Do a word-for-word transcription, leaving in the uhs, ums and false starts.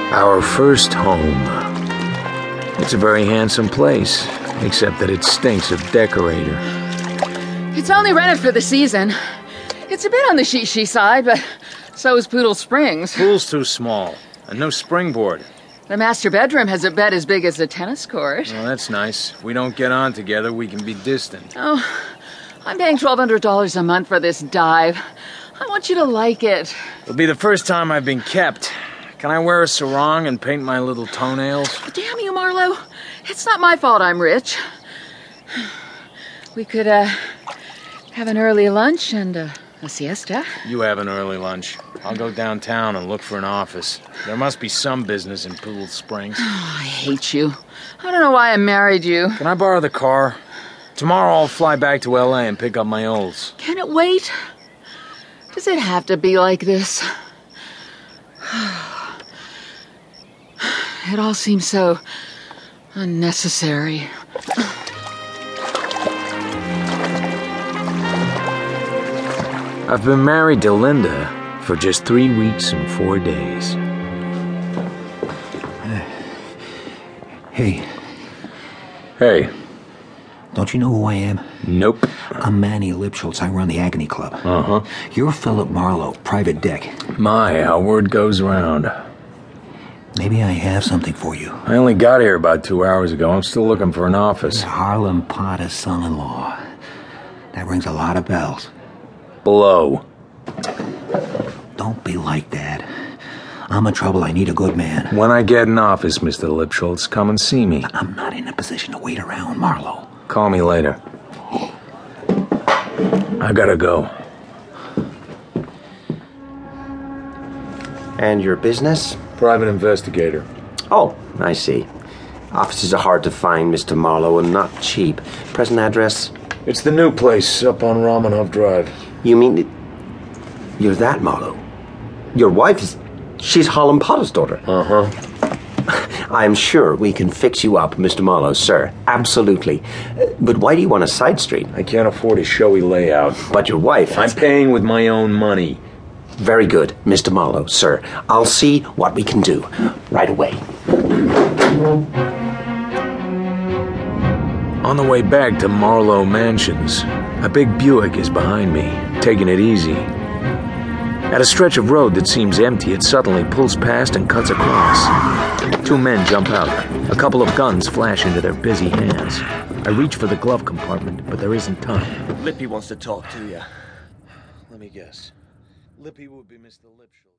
Our first home. It's a very handsome place, except that it stinks of decorator. It's only rented for the season. It's a bit on the she-she side, but so is Poodle Springs. Pool's too small, and no springboard. The master bedroom has a bed as big as a tennis court. Well, that's nice. If we don't get on together, we can be distant. Oh, I'm paying twelve hundred dollars a month for this dive. I want you to like it. It'll be the first time I've been kept. Can I wear a sarong and paint my little toenails? Damn you, Marlowe. It's not my fault I'm rich. We could, uh, have an early lunch and, uh, a siesta. You have an early lunch. I'll go downtown and look for an office. There must be some business in Poodle Springs. Oh, I hate you. I don't know why I married you. Can I borrow the car? Tomorrow I'll fly back to L A and pick up my olds. Can it wait? Does it have to be like this? It all seems so unnecessary. I've been married to Linda for just three weeks and four days. Hey. Hey. Don't you know who I am? Nope. I'm Manny Lipschultz. I run the Agony Club. Uh-huh. You're Philip Marlowe, private deck. My, how word goes around. Maybe I have something for you. I only got here about two hours ago. I'm still looking for an office. Harlem Potter's son-in-law. That rings a lot of bells. Below. Don't be like that. I'm in trouble. I need a good man. When I get an office, Mister Lipschultz, come and see me. I'm not in a position to wait around, Marlowe. Call me later. I gotta go. And your business? Private investigator. Oh, I see. Offices are hard to find, Mister Marlowe, and not cheap. Present address? It's the new place up on Romanov Drive. You mean... It, you're that Marlowe? Your wife is... She's Harlem Potter's daughter. Uh-huh. I'm sure we can fix you up, Mister Marlowe, sir. Absolutely. Uh, but why do you want a side street? I can't afford a showy layout. But your wife... I'm paying with my own money. Very good, Mister Marlowe, sir. I'll see what we can do right away. On the way back to Marlowe Mansions, a big Buick is behind me, taking it easy. At a stretch of road that seems empty, it suddenly pulls past and cuts across. Two men jump out. A couple of guns flash into their busy hands. I reach for the glove compartment, but there isn't time. Lippy wants to talk to you. Let me guess. Lippy would be Mister Lipschultz.